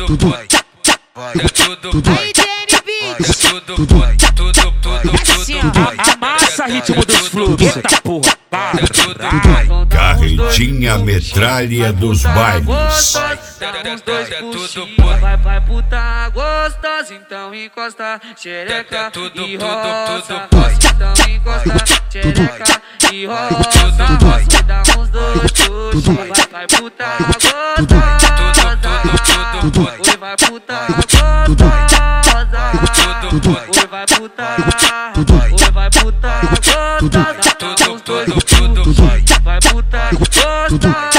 boy, é tudo boy, é tudo boy, tudo boy. Amassa ritmo dos fluxos, eita porra. É tudo boy. Carretinha metralha dos bailes. É tudo boy. Vai puta gostosa, então encosta xereca e roça. Então encosta xereca e roça. Me dá uns dois puxos. Vai puta gostosa. Oi, vai puta gostosa. Oi, vai puta. Oi, vai puta gostosa. Tudo boy. Vai puta gostosa.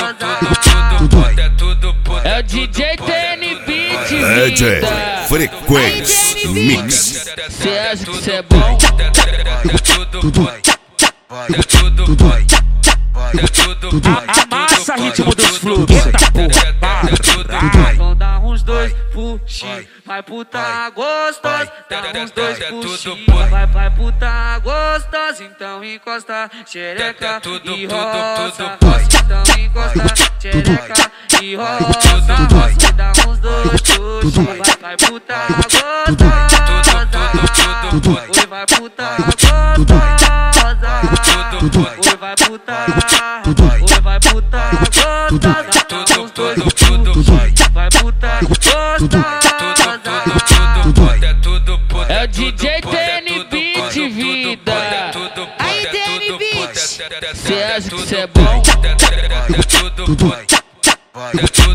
É o DJ TN Beat, DJ vida. Frequência Mix. Cê acha que cê é bom? É tudo boy, é tudo boy, é tudo boy. Amassa ritmo dos fluxos, eita porra. Então dá uns dois puxinhos. Vai puta gostosa, dá uns dois puxinhos. Vai puta gostosa, então encosta xereca e roça. Então encosta xereca e roça. Me dá uns dois puxinhos. Vai puta gostosa. Oi, vai puta gostosa. Oi, vai puta. Oi, vai puta gostosa. Dá uns dois puxinhos. Vai puta gostosa. É o DJ TN Beat, vida. Aí TN Beat. Cê acha que cê é bom? É tudo boy, é tudo